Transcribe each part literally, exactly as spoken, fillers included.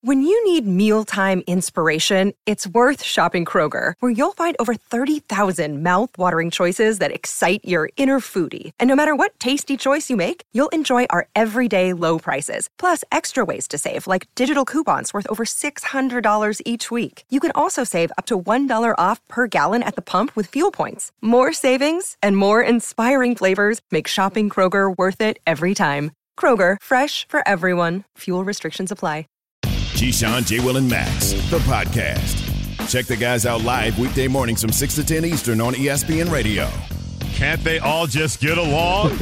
When you need mealtime inspiration, it's worth shopping Kroger, where you'll find over thirty thousand mouth-watering choices that excite your inner foodie. And no matter what tasty choice you make, you'll enjoy our everyday low prices, plus extra ways to save, like digital coupons worth over six hundred dollars each week. You can also save up to one dollar off per gallon at the pump with fuel points. More savings and more inspiring flavors make shopping Kroger worth it every time. Kroger, fresh for everyone. Fuel restrictions apply. Keyshawn, J. Will, and Max, the podcast. Check the guys out live weekday mornings from six to ten Eastern on E S P N Radio. Can't they all just get along?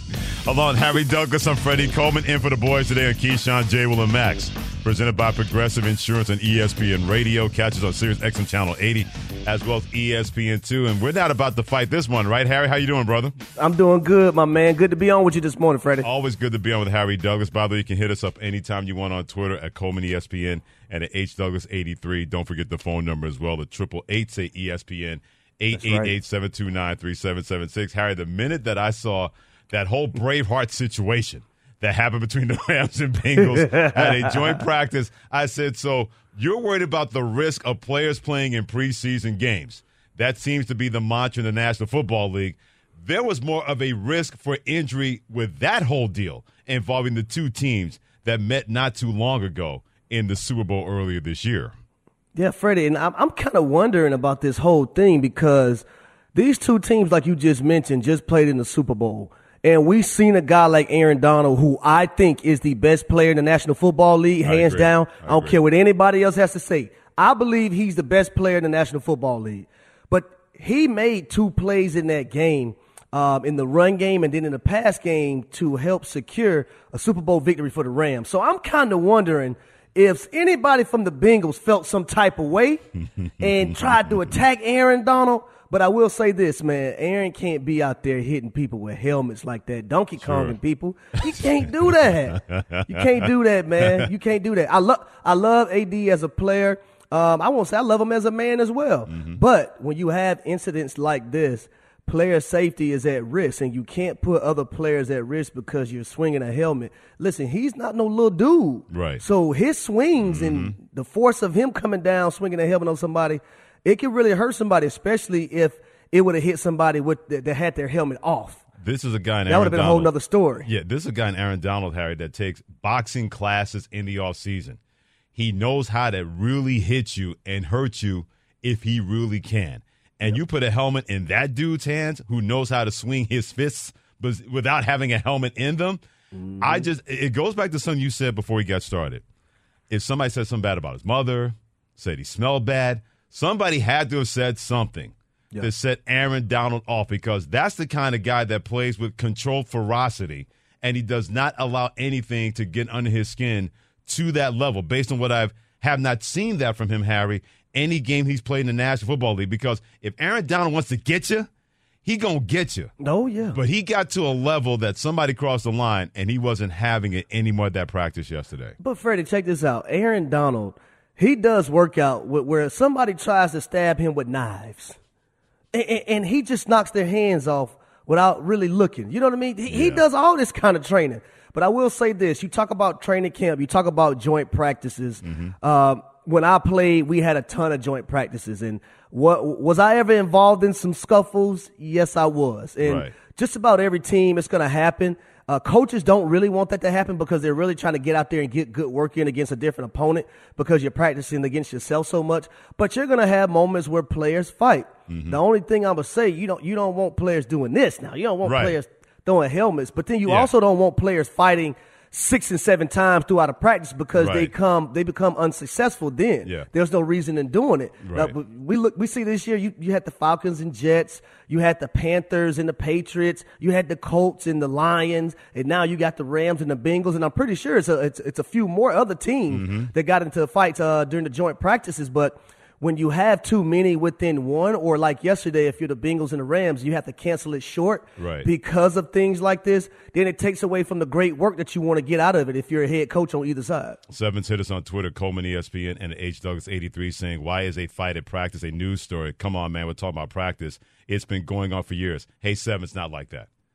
Along Harry Douglas, I'm Freddie Coleman, in for the boys today on Keyshawn, J. Will, and Max. Presented by Progressive Insurance on E S P N Radio. Catch us on Sirius X M Channel eighty, as well as E S P N two. And we're not about to fight this one, right, Harry? How you doing, brother? I'm doing good, my man. Good to be on with you this morning, Freddie. Always good to be on with Harry Douglas. By the way, you can hit us up anytime you want on Twitter at Coleman E S P N and at H Douglas eighty-three. Don't forget the phone number as well, the triple eight say E S P N, eight eight eight, seven two nine, three seven seven six. Harry, the minute that I saw that whole Braveheart situation that happened between the Rams and Bengals at a joint practice, I said, so you're worried about the risk of players playing in preseason games. That seems to be the mantra in the National Football League. There was more of a risk for injury with that whole deal involving the two teams that met not too long ago in the Super Bowl earlier this year. Yeah, Freddie, and I'm, I'm kind of wondering about this whole thing because these two teams, like you just mentioned, just played in the Super Bowl. And we've seen a guy like Aaron Donald, who I think is the best player in the National Football League, hands down. I, I don't care what anybody else has to say. I believe he's the best player in the National Football League. But he made two plays in that game, um, in the run game and then in the pass game, to help secure a Super Bowl victory for the Rams. So I'm kind of wondering if anybody from the Bengals felt some type of way and tried to attack Aaron Donald. But I will say this, man, Aaron can't be out there hitting people with helmets like that, Donkey Konging sure. people. You can't do that. You can't do that, man. You can't do that. I love I love A D as a player. Um, I won't say I love him as a man as well. Mm-hmm. But when you have incidents like this, player safety is at risk, and you can't put other players at risk because you're swinging a helmet. Listen, he's not no little dude. Right. So his swings mm-hmm. and the force of him coming down, swinging a helmet on somebody, it can really hurt somebody, especially if it would have hit somebody with that, that had their helmet off. This is a guy in That Aaron would have been Donald. a whole nother story. Yeah, this is a guy in Aaron Donald, Harry, that takes boxing classes in the offseason. He knows how to really hit you and hurt you if he really can. And yep. you put a helmet in that dude's hands who knows how to swing his fists but without having a helmet in them. Mm-hmm. I just, it goes back to something you said before we got started. If somebody said something bad about his mother, said he smelled bad, somebody had to have said something yep. that set Aaron Donald off, because that's the kind of guy that plays with controlled ferocity, and he does not allow anything to get under his skin to that level. Based on what I've have not seen that from him, Harry, any game he's played in the National Football League, because if Aaron Donald wants to get you, he going to get you. Oh, yeah. But he got to a level that somebody crossed the line, and he wasn't having it anymore at that practice yesterday. But, Freddie, check this out. Aaron Donald, he does work out where somebody tries to stab him with knives, and, and he just knocks their hands off without really looking. You know what I mean? He, yeah. he does all this kind of training. But I will say this. You talk about training camp. You talk about joint practices. Mm-hmm. Um, when I played, we had a ton of joint practices. And what was I ever involved in some scuffles? Yes, I was. And right. just about every team, it's going to happen. Uh, coaches don't really want that to happen because they're really trying to get out there and get good work in against a different opponent because you're practicing against yourself so much. But you're going to have moments where players fight. Mm-hmm. The only thing I'm going to say, you don't, you don't want players doing this now. You don't want right. players throwing helmets, but then you yeah. also don't want players fighting six and seven times throughout a practice because right. they come they become unsuccessful. Then yeah. there's no reason in doing it. Right. Now, we look we see this year you you had the Falcons and Jets, you had the Panthers and the Patriots, you had the Colts and the Lions, and now you got the Rams and the Bengals, and I'm pretty sure it's a it's, it's a few more other teams mm-hmm. that got into fights uh, during the joint practices, but when you have too many within one, or like yesterday, if you're the Bengals and the Rams, you have to cancel it short right. because of things like this, then it takes away from the great work that you want to get out of it if you're a head coach on either side. Sevens hit us on Twitter, Coleman E S P N and H Douglas eighty-three, saying, why is a fight at practice a news story? Come on, man, we're talking about practice. It's been going on for years. Hey, Sevens, not like that.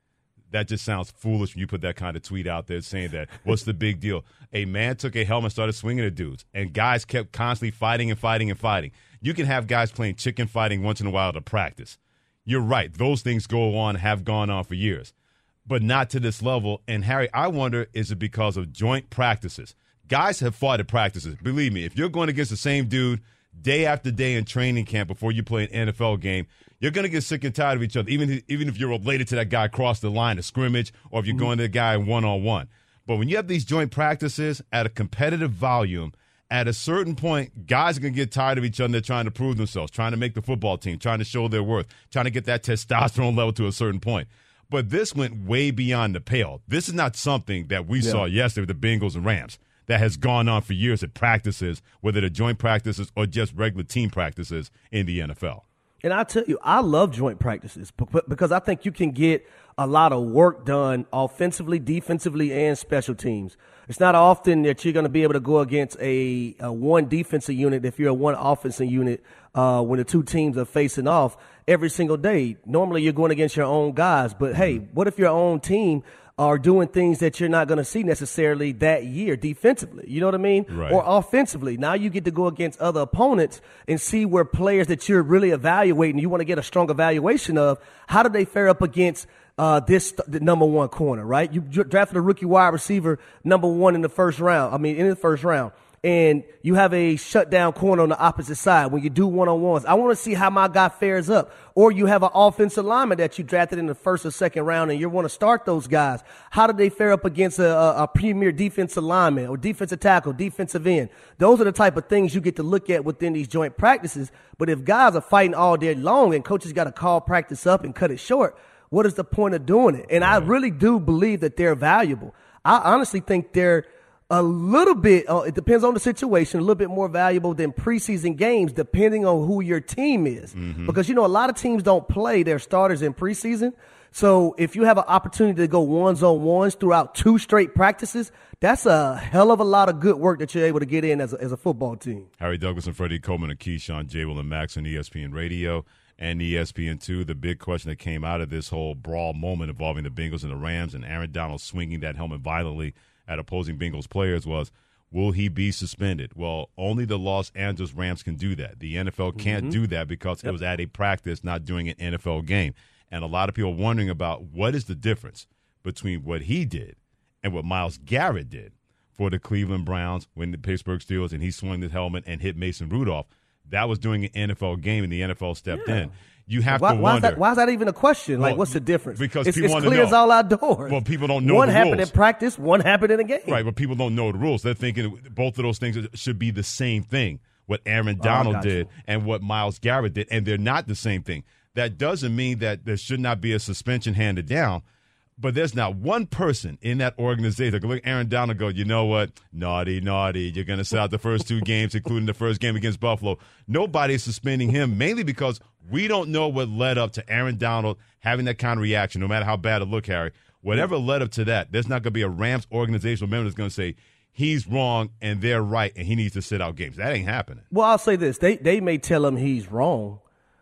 that just sounds foolish when you put that kind of tweet out there saying that, what's the big deal? A man took a helmet and started swinging at dudes, and guys kept constantly fighting and fighting and fighting. You can have guys playing chicken fighting once in a while to practice. You're right. Those things go on, have gone on for years, but not to this level. And, Harry, I wonder, is it because of joint practices? Guys have fought at practices. Believe me, if you're going against the same dude day after day in training camp before you play an N F L game, you're going to get sick and tired of each other, even, even if you're related to that guy across the line of scrimmage or if you're going to the guy one-on-one. But when you have these joint practices at a competitive volume, at a certain point, guys are going to get tired of each other. They're trying to prove themselves, trying to make the football team, trying to show their worth, trying to get that testosterone level to a certain point. But this went way beyond the pale. This is not something that we yeah. saw yesterday with the Bengals and Rams that has gone on for years at practices, whether they're joint practices or just regular team practices in the N F L. And I tell you, I love joint practices because I think you can get a lot of work done offensively, defensively, and special teams. It's not often that you're going to be able to go against a, a one defensive unit if you're a one offensive unit uh, when the two teams are facing off every single day. Normally, you're going against your own guys. But, hey, what if your own team are doing things that you're not going to see necessarily that year defensively, you know what I mean? Right. Or offensively. Now you get to go against other opponents and see where players that you're really evaluating, you want to get a strong evaluation of, how do they fare up against uh, this the number one corner, right? You drafted a rookie wide receiver number one in the first round, I mean, in the first round. And you have a shutdown corner on the opposite side when you do one-on-ones. I want to see how my guy fares up. Or you have an offensive lineman that you drafted in the first or second round, and you want to start those guys. How do they fare up against a, a, a premier defensive lineman or defensive tackle, defensive end? Those are the type of things you get to look at within these joint practices. But if guys are fighting all day long and coaches got to call practice up and cut it short, what is the point of doing it? And I really do believe that they're valuable. I honestly think they're a little bit, uh, it depends on the situation, a little bit more valuable than preseason games, depending on who your team is. Mm-hmm. Because, you know, a lot of teams don't play their starters in preseason. So if you have an opportunity to go ones on ones throughout two straight practices, that's a hell of a lot of good work that you're able to get in as a, as a football team. Harry Douglas and Freddie Coleman and Keyshawn, J. Will and Max on E S P N Radio and E S P N two. The big question that came out of this whole brawl moment involving the Bengals and the Rams and Aaron Donald swinging that helmet violently at opposing Bengals players was, will he be suspended? Well, only the Los Angeles Rams can do that. The N F L can't mm-hmm. do that because yep. it was at a practice, not doing an N F L game. And a lot of people are wondering about what is the difference between what he did and what Myles Garrett did for the Cleveland Browns when the Pittsburgh Steelers, and he swung the helmet and hit Mason Rudolph. That was during an N F L game, and the N F L stepped yeah. in. You have why, to why wonder. Is that, why is that even a question? Well, like, what's the difference? Because it's, people it's want clear to know. as all outdoors. Well, people don't know one the happened rules. in practice, one happened in a game. Right, but people don't know the rules. They're thinking both of those things should be the same thing, what Aaron Oh, Donald I got did you. and what Myles Garrett did, and they're not the same thing. That doesn't mean that there should not be a suspension handed down, but there's not one person in that organization that can look at Aaron Donald and go, you know what, naughty, naughty, you're going to sit out the first two games, including the first game against Buffalo. Nobody's suspending him, mainly because we don't know what led up to Aaron Donald having that kind of reaction, no matter how bad it looked, Harry. Whatever led up to that, there's not going to be a Rams organizational member that's going to say, he's wrong and they're right and he needs to sit out games. That ain't happening. Well, I'll say this. They, they may tell him he's wrong,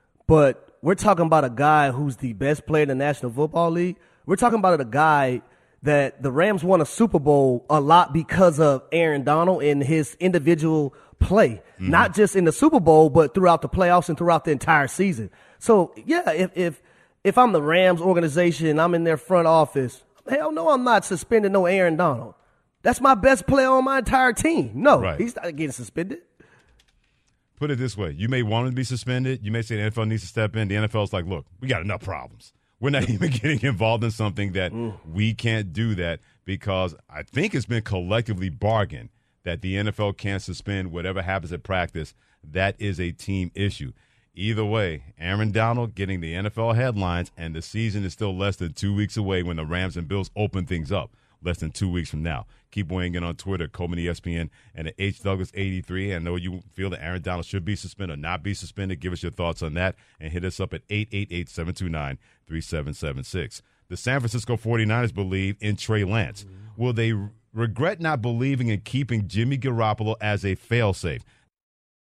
but we're talking about a guy who's the best player in the National Football League. We're talking about a guy that the Rams won a Super Bowl a lot because of Aaron Donald and his individual play, mm-hmm. not just in the Super Bowl, but throughout the playoffs and throughout the entire season. So, yeah, if if if I'm the Rams organization and I'm in their front office, hell no, I'm not suspending no Aaron Donald. That's my best player on my entire team. No, right. He's not getting suspended. Put it this way. You may want him to be suspended. You may say the N F L needs to step in. The N F L's like, look, we got enough problems. We're not even getting involved in something that mm. we can't do that because I think it's been collectively bargained that the N F L can't suspend whatever happens at practice. That is a team issue. Either way, Aaron Donald getting the N F L headlines, and the season is still less than two weeks away when the Rams and Bills open things up. Less than two weeks from now. Keep weighing in on Twitter, Coleman E S P N, and at H Douglas eighty-three. I know you feel that Aaron Donald should be suspended or not be suspended. Give us your thoughts on that, and hit us up at eight eight eight, seven two nine, three seven seven six. The San Francisco forty-niners believe in Trey Lance. Will they regret not believing in keeping Jimmy Garoppolo as a failsafe?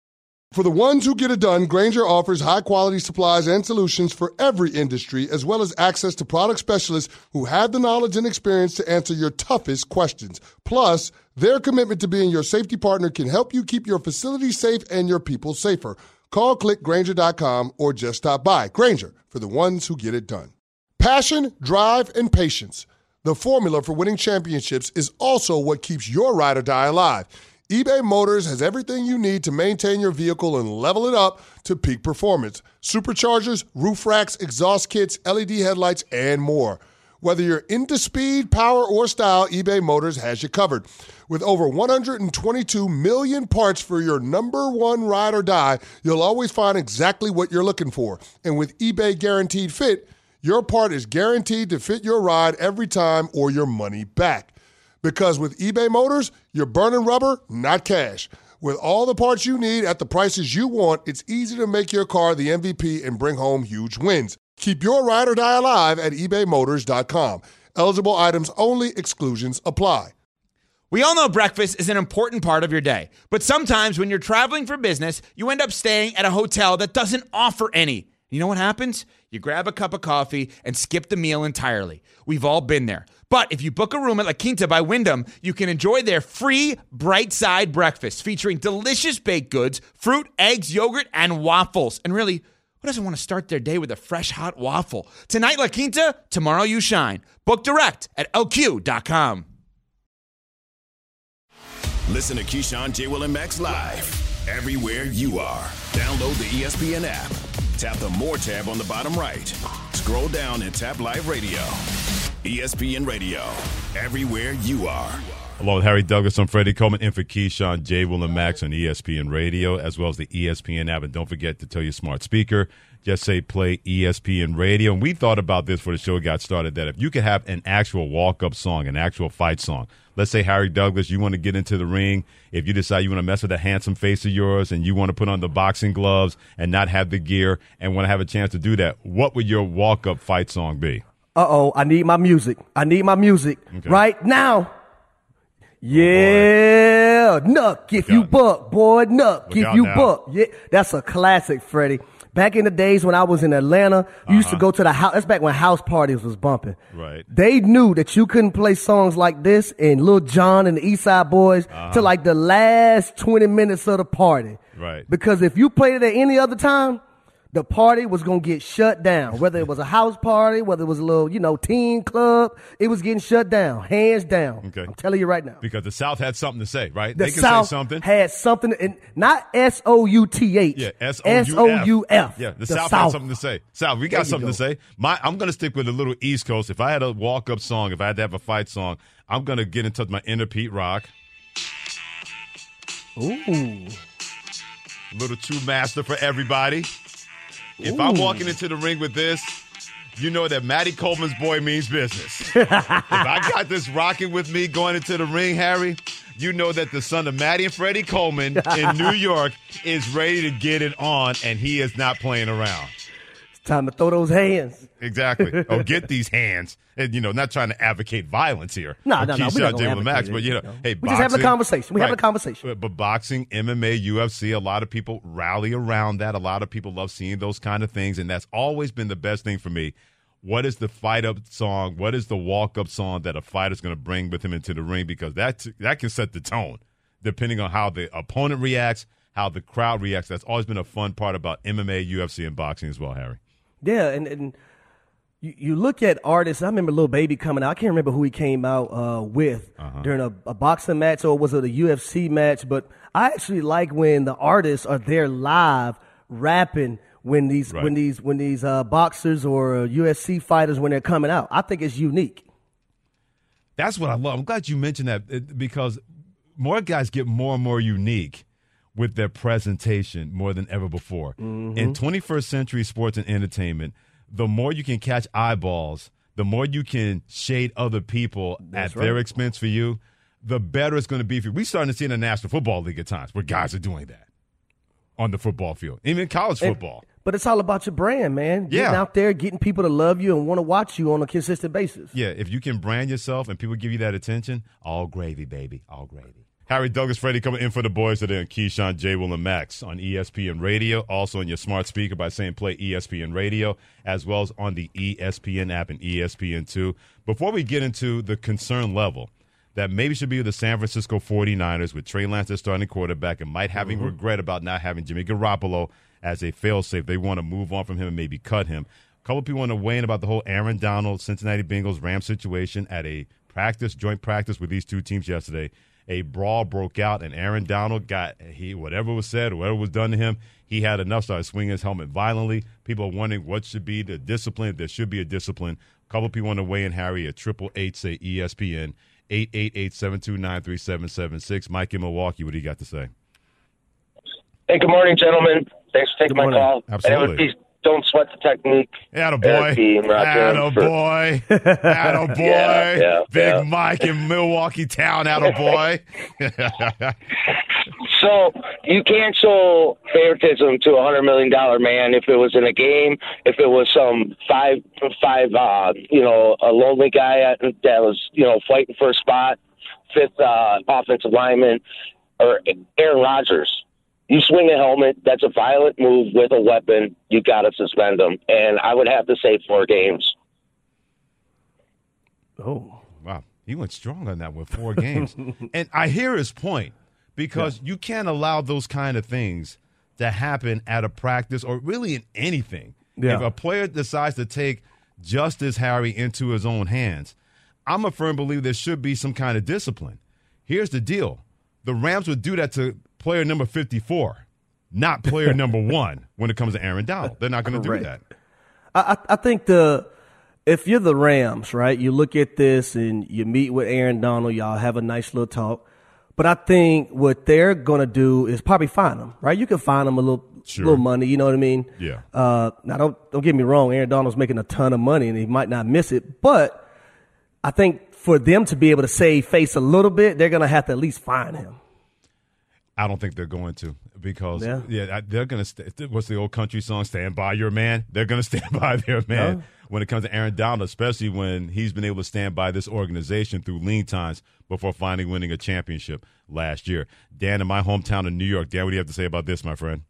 For the ones who get it done, Grainger offers high-quality supplies and solutions for every industry, as well as access to product specialists who have the knowledge and experience to answer your toughest questions. Plus, their commitment to being your safety partner can help you keep your facility safe and your people safer. Call, click Grainger dot com, or just stop by. Grainger, for the ones who get it done. Passion, drive, and patience. The formula for winning championships is also what keeps your ride or die alive. eBay Motors has everything you need to maintain your vehicle and level it up to peak performance. Superchargers, roof racks, exhaust kits, L E D headlights, and more. Whether you're into speed, power, or style, eBay Motors has you covered. With over one hundred twenty-two million parts for your number one ride or die, you'll always find exactly what you're looking for. And with eBay Guaranteed Fit, your part is guaranteed to fit your ride every time or your money back. Because with eBay Motors, you're burning rubber, not cash. With all the parts you need at the prices you want, it's easy to make your car the M V P and bring home huge wins. Keep your ride or die alive at ebay motors dot com. Eligible items only. Exclusions apply. We all know breakfast is an important part of your day. But sometimes when you're traveling for business, you end up staying at a hotel that doesn't offer any. You know what happens? You grab a cup of coffee and skip the meal entirely. We've all been there. But if you book a room at La Quinta by Wyndham, you can enjoy their free Bright Side breakfast featuring delicious baked goods, fruit, eggs, yogurt, and waffles. And really, who doesn't want to start their day with a fresh, hot waffle? Tonight, La Quinta, tomorrow you shine. Book direct at L Q dot com. Listen to Keyshawn, J. Will, and Max live everywhere you are. Download the E S P N app. Tap the More tab on the bottom right. Scroll down and tap Live Radio. E S P N Radio, everywhere you are. Along with Harry Douglas, I'm Freddie Coleman, in for Keyshawn, J. Will, and Max on E S P N Radio, as well as the E S P N app. And don't forget to tell your smart speaker, just say play E S P N Radio. And we thought about this before the show got started, that if you could have an actual walk-up song, an actual fight song, let's say, Harry Douglas, you want to get into the ring. If you decide you want to mess with the handsome face of yours and you want to put on the boxing gloves and not have the gear and want to have a chance to do that, what would your walk-up fight song be? Uh-oh, I need my music. I need my music okay. right now. Yeah, oh Nuck, if you buck, boy, Nuck, Look if you now. buck. Yeah, that's a classic, Freddie. Back in the days when I was in Atlanta, you uh-huh. used to go to the house. That's back when house parties was bumping. Right. They knew that you couldn't play songs like this and Lil Jon and the East Side Boys uh-huh. till like the last twenty minutes of the party. Right. Because if you played it at any other time, the party was going to get shut down. Whether it was a house party, whether it was a little, you know, teen club, it was getting shut down, hands down. Okay. I'm telling you right now. Because the South had something to say, right? The they can South say something. had something, and not S O U T H. Yeah, S O U F. Yeah, the, the South, South had something to say. South, we got something go. to say. My, I'm going to stick with a little East Coast. If I had a walk-up song, if I had to have a fight song, I'm going to get in touch with my inner Pete Rock. Ooh. Little true master for everybody. If Ooh. I'm walking into the ring with this, you know that Matty Coleman's boy means business. If I got this rocking with me going into the ring, Harry, you know that the son of Matty and Freddie Coleman in New York is ready to get it on, and he is not playing around. It's time to throw those hands. Exactly. Oh, get these hands. And, you know, not trying to advocate violence here. No, no, no. We're not J. Max, but, you know, no. hey, we boxing, just having a conversation. We right. having a conversation. But boxing, M M A, U F C, a lot of people rally around that. A lot of people love seeing those kind of things, and that's always been the best thing for me. What is the fight-up song? What is the walk-up song that a fighter's going to bring with him into the ring? Because that that can set the tone, depending on how the opponent reacts, how the crowd reacts. That's always been a fun part about M M A, U F C, and boxing as well, Harry. Yeah, and, and you, you look at artists. I remember Lil Baby coming out. I can't remember who he came out uh, with uh-huh. during a, a boxing match, or was it a U F C match? But I actually like when the artists are there live rapping when these right. when these when these uh, boxers or U F C fighters when they're coming out. I think it's unique. That's what I love. I'm glad you mentioned that, because more guys get more and more unique with their presentation more than ever before. Mm-hmm. In twenty-first century sports and entertainment, the more you can catch eyeballs, the more you can shade other people That's at right. their expense for you, the better it's going to be for you. We're starting to see in the National Football League at times where guys are doing that on the football field, even college football. And, but it's all about your brand, man. Getting yeah. out there, getting people to love you and want to watch you on a consistent basis. Yeah, if you can brand yourself and people give you that attention, all gravy, baby, all gravy. Harry Douglas, Freddie coming in for the boys today on Keyshawn, J. Will, and Max on E S P N Radio. Also on your smart speaker by saying play E S P N Radio, as well as on the E S P N app and E S P N two. Before we get into the concern level that maybe should be the San Francisco forty-niners with Trey Lance as starting quarterback and might having mm-hmm. regret about not having Jimmy Garoppolo as a failsafe. They want to move on from him and maybe cut him. A couple of people want to weigh in about the whole Aaron Donald, Cincinnati Bengals, Rams situation at a practice, joint practice with these two teams yesterday. A brawl broke out, and Aaron Donald got he whatever was said, whatever was done to him, he had enough, started swinging his helmet violently. People are wondering what should be the discipline, if there should be a discipline. A couple of people want to weigh in, Harry, at triple eight, say E S P N, eight eight eight, seven two nine, three seven seven six. Mike in Milwaukee, what do you got to say? Hey, good morning, gentlemen. Thanks for taking my call. Absolutely. Don't sweat the technique. Attaboy. Attaboy. Attaboy. yeah, yeah, Big yeah. Mike in Milwaukee town. Attaboy. So you can't show favoritism to a hundred million dollar man if it was in a game, if it was some five, five, uh, you know, a lonely guy that was, you know, fighting for a spot, fifth uh, offensive lineman, or Aaron Rodgers. You swing a helmet, that's a violent move with a weapon, you got to suspend them. And I would have to say four games. Oh, wow. He went strong on that with four games. And I hear his point because yeah. you can't allow those kind of things to happen at a practice or really in anything. Yeah. If a player decides to take justice, Harry, into his own hands, I'm a firm believer there should be some kind of discipline. Here's the deal. The Rams would do that to player number fifty-four, not player number one when it comes to Aaron Donald. They're not going to do that. I, I think the if you're the Rams, right, you look at this and you meet with Aaron Donald, y'all have a nice little talk. But I think what they're going to do is probably fine him, right? You can fine him a little sure. little money, you know what I mean? Yeah. Uh, now, don't, don't get me wrong. Aaron Donald's making a ton of money, and he might not miss it. But I think for them to be able to save face a little bit, they're going to have to at least fine him. I don't think they're going to because, yeah, yeah they're going to st- – what's the old country song, Stand By Your Man? They're going to stand by their man no. when it comes to Aaron Donald, especially when he's been able to stand by this organization through lean times before finally winning a championship last year. Dan, in my hometown of New York, Dan, what do you have to say about this, my friend?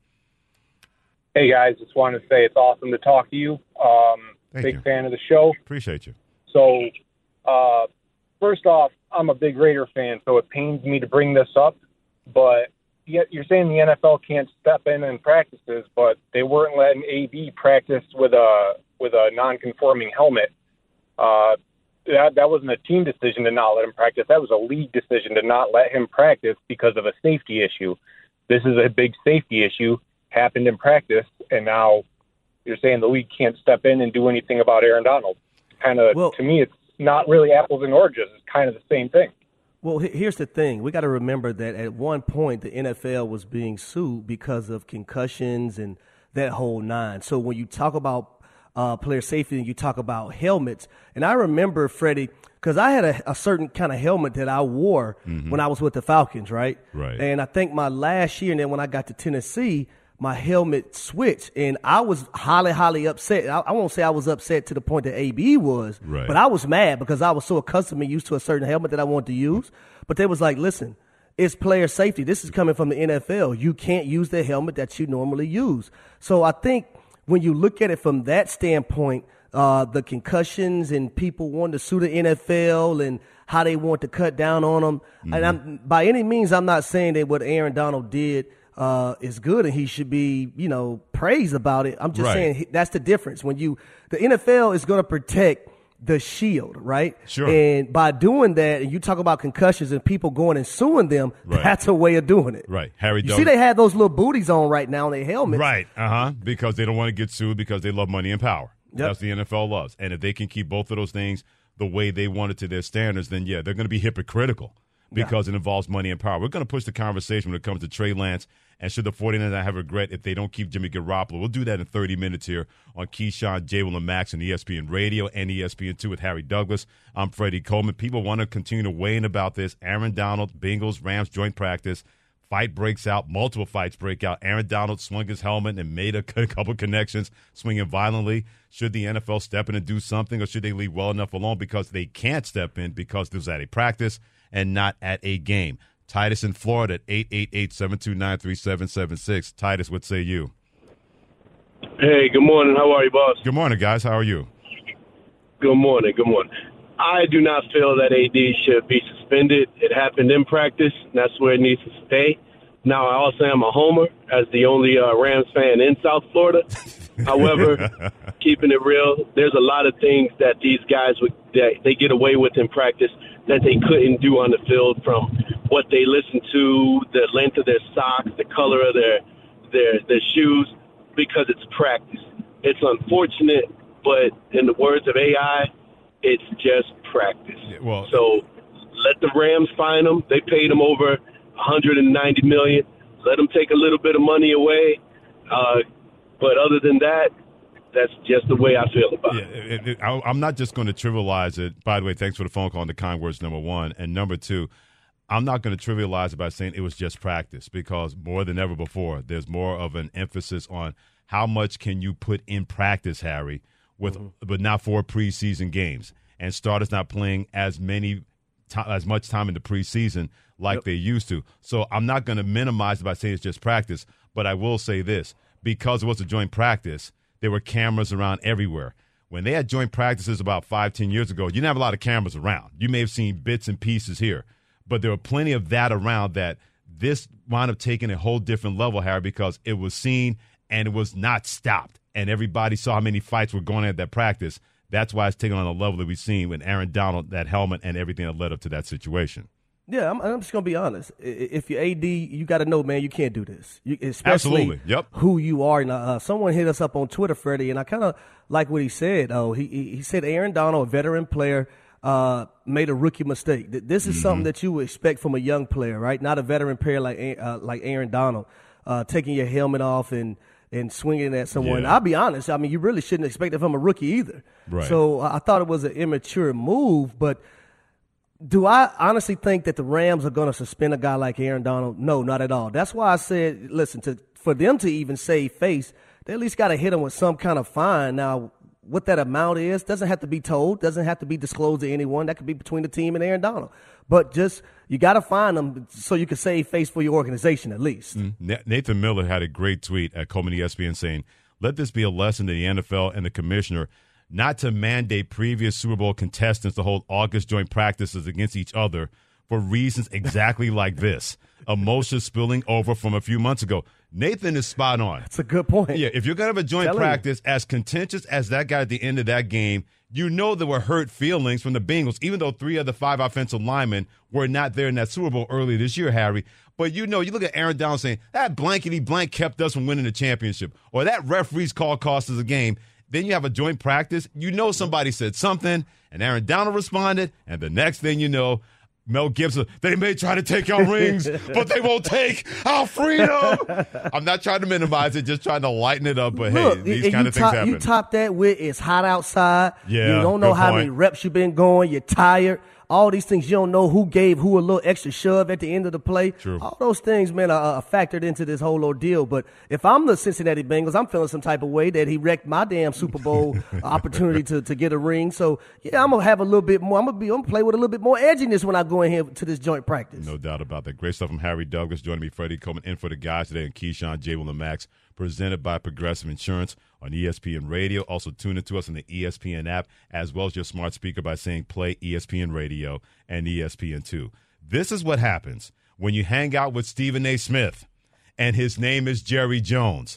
Hey, guys, just wanted to say it's awesome to talk to you. Um, big you. fan of the show. Appreciate you. So, uh, first off, I'm a big Raider fan, so it pains me to bring this up. But yet you're saying the N F L can't step in in practices, but they weren't letting A B practice with a with a non-conforming helmet. Uh, that that wasn't a team decision to not let him practice. That was a league decision to not let him practice because of a safety issue. This is a big safety issue, happened in practice, and now you're saying the league can't step in and do anything about Aaron Donald. Kind of, well, to me, it's not really apples and oranges. It's kind of the same thing. Well, here's the thing. We got to remember that at one point the N F L was being sued because of concussions and that whole nine. So when you talk about uh, player safety and you talk about helmets, and I remember, Freddie, because I had a, a certain kind of helmet that I wore mm-hmm. when I was with the Falcons, right? Right. And I think my last year, and then when I got to Tennessee, my helmet switched, and I was highly, highly upset. I, I won't say I was upset to the point that A B was, right. but I was mad because I was so accustomed and used to a certain helmet that I wanted to use. But they was like, listen, it's player safety. This is coming from the N F L. You can't use the helmet that you normally use. So I think when you look at it from that standpoint, uh, the concussions and people wanting to sue the N F L and how they want to cut down on them, mm-hmm. and I'm, by any means, I'm not saying that what Aaron Donald did Uh, is good and he should be, you know, praised about it. I'm just right. saying that's the difference. When you, the N F L is going to protect the shield, right? Sure. And by doing that, and you talk about concussions and people going and suing them, right. that's a way of doing it. Right. Harry, you Doug- see they have those little booties on right now on their helmets. Right. Uh-huh. Because they don't want to get sued because they love money and power. Yep. That's what the N F L loves. And if they can keep both of those things the way they want it to their standards, then, yeah, they're going to be hypocritical. Because yeah. it involves money and power. We're going to push the conversation when it comes to Trey Lance and should the forty-niners have regret if they don't keep Jimmy Garoppolo. We'll do that in thirty minutes here on Keyshawn, J. Will, and Max on E S P N Radio and E S P N two with Harry Douglas. I'm Freddie Coleman. People want to continue to weigh in about this. Aaron Donald, Bengals, Rams joint practice. Fight breaks out. Multiple fights break out. Aaron Donald swung his helmet and made a couple connections, swinging violently. Should the N F L step in and do something, or should they leave well enough alone because they can't step in because this was at a practice and not at a game? Titus in Florida at eight eight eight, seven two nine, three seven seven six. Titus, what say you? Hey, good morning. How are you, boss? Good morning, guys. How are you? Good morning. Good morning. I do not feel that A D should be suspended. It happened in practice, and that's where it needs to stay. Now, I also am a homer as the only uh, Rams fan in South Florida. However, keeping it real, there's a lot of things that these guys would that they get away with in practice that they couldn't do on the field, from what they listen to, the length of their socks, the color of their their their shoes, because it's practice. It's unfortunate, but in the words of A I, it's just practice. Yeah, well, so let the Rams fine them. They paid them over one hundred ninety million dollars. Let them take a little bit of money away. Uh, but other than that, that's just the way I feel about yeah, it. it, it I, I'm not just going to trivialize it. By the way, thanks for the phone call and the kind words, number one. And number two, I'm not going to trivialize it by saying it was just practice, because more than ever before, there's more of an emphasis on how much can you put in practice, Harry, with mm-hmm. but not for preseason games. And starters not playing as many to, as much time in the preseason like yep. they used to. So I'm not going to minimize it by saying it's just practice, but I will say this. Because it was a joint practice, there were cameras around everywhere. When they had joint practices about five, ten years ago, you didn't have a lot of cameras around. You may have seen bits and pieces here, but there were plenty of that around that this wound up taking a whole different level, Harry, because it was seen and it was not stopped. And everybody saw how many fights were going on at that practice. That's why it's taken on a level that we've seen with Aaron Donald, that helmet, and everything that led up to that situation. Yeah, I'm, I'm just going to be honest. If you're A D, you got to know, man, you can't do this. You, especially Absolutely. Yep. who you are. Now, uh, someone hit us up on Twitter, Freddie, and I kind of like what he said. Oh, he he said Aaron Donald, a veteran player, uh, made a rookie mistake. This is mm-hmm. something that you would expect from a young player, right? Not a veteran player like uh, like Aaron Donald, uh, taking your helmet off and, and swinging at someone. Yeah. I'll be honest. I mean, you really shouldn't expect it from a rookie either. Right. So uh, I thought it was an immature move, but – do I honestly think that the Rams are going to suspend a guy like Aaron Donald? No, not at all. That's why I said, listen, to for them to even save face, they at least got to hit him with some kind of fine. Now, what that amount is doesn't have to be told, doesn't have to be disclosed to anyone. That could be between the team and Aaron Donald. But just you got to fine them so you can save face for your organization at least. Mm-hmm. Nathan Miller had a great tweet at Coleman E S P N saying, let this be a lesson to the N F L and the commissioner not to mandate previous Super Bowl contestants to hold August joint practices against each other for reasons exactly like this. Emotions spilling over from a few months ago. Nathan is spot on. That's a good point. Yeah, if you're going to have a joint Telling practice, you. as contentious as that guy at the end of that game, you know there were hurt feelings from the Bengals, even though three of the five offensive linemen were not there in that Super Bowl earlier this year, Harry. But you know, you look at Aaron Donald saying, that blankety blank kept us from winning the championship, or that referee's call cost us a game. Then you have a joint practice. You know somebody said something, and Aaron Donald responded, and the next thing you know, Mel Gibson, they may try to take our rings, but they won't take our freedom. I'm not trying to minimize it, just trying to lighten it up, but Look, hey, these kind of things top, happen. You top that with it's hot outside. Yeah, you don't know good how point. many reps you've been going. You're tired. All these things, you don't know who gave who a little extra shove at the end of the play. True. All those things, man, are, are factored into this whole ordeal. But if I'm the Cincinnati Bengals, I'm feeling some type of way that he wrecked my damn Super Bowl opportunity to, to get a ring. So, yeah, I'm going to have a little bit more. I'm going to be I'm gonna play with a little bit more edginess when I go in here to this joint practice. No doubt about that. Great stuff from Harry Douglas. Joining me, Freddie Coleman, in for the guys today, and Keyshawn, J. Will, and Max, presented by Progressive Insurance on E S P N Radio. Also, tune into us on the E S P N app, as well as your smart speaker by saying play E S P N Radio and E S P N two. This is what happens when you hang out with Stephen A. Smith, and his name is Jerry Jones.